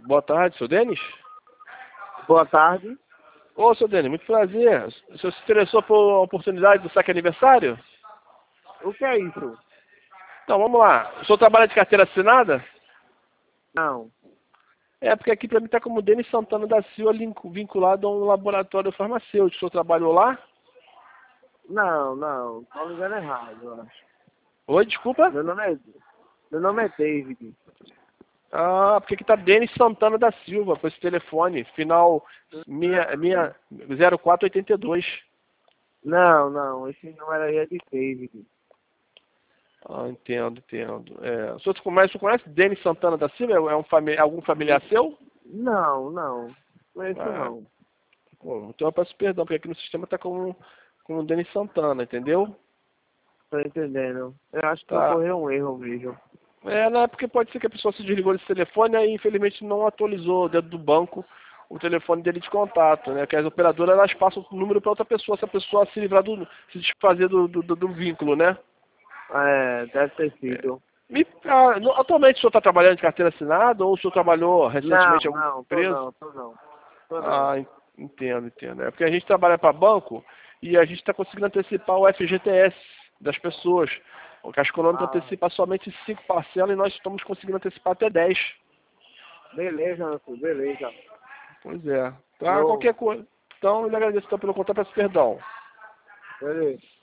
Boa tarde, seu Denis? Boa tarde. Ô, seu Denis, muito prazer. O senhor se interessou por oportunidade do saque aniversário? O que é isso? Então, vamos lá. O senhor trabalha de carteira assinada? Não. É, porque aqui para mim está como Denis Santana da Silva, vinculado a um laboratório farmacêutico. O senhor trabalhou lá? Não. Tô ligando errado, eu acho. Oi, desculpa? Meu nome é David. Ah, porque aqui está Denis Santana da Silva, com esse telefone, final 0482. Não. Esse número aí é de David. Ah, entendo. É, o senhor conhece Denis Santana da Silva? É algum familiar seu? Não. Conheço Ah, não. bom, então eu peço perdão, porque aqui no sistema está com o Denis Santana, entendeu? Tô entendendo. Eu acho que Tá. ocorreu um erro mesmo. É, né? Porque pode ser que a pessoa se desligou desse telefone e infelizmente não atualizou dentro do banco o telefone dele de contato, né? Que as operadoras elas passam o número para outra pessoa, se a pessoa se livrar se desfazer do vínculo, né? É, deve ter sido. Atualmente o senhor está trabalhando de carteira assinada ou o senhor trabalhou recentemente em alguma Não, tô empresa? não, tô não. Tô não. Ah, entendo. É porque a gente trabalha para banco e a gente está conseguindo antecipar o FGTS das pessoas. O Caixa Econômica Ah, antecipa somente 5 parcelas e nós estamos conseguindo antecipar até 10. beleza, meu filho, beleza. Pois é. Tá, Show. qualquer coisa. Então, eu lhe agradeço então, pelo contato, peço perdão. Beleza.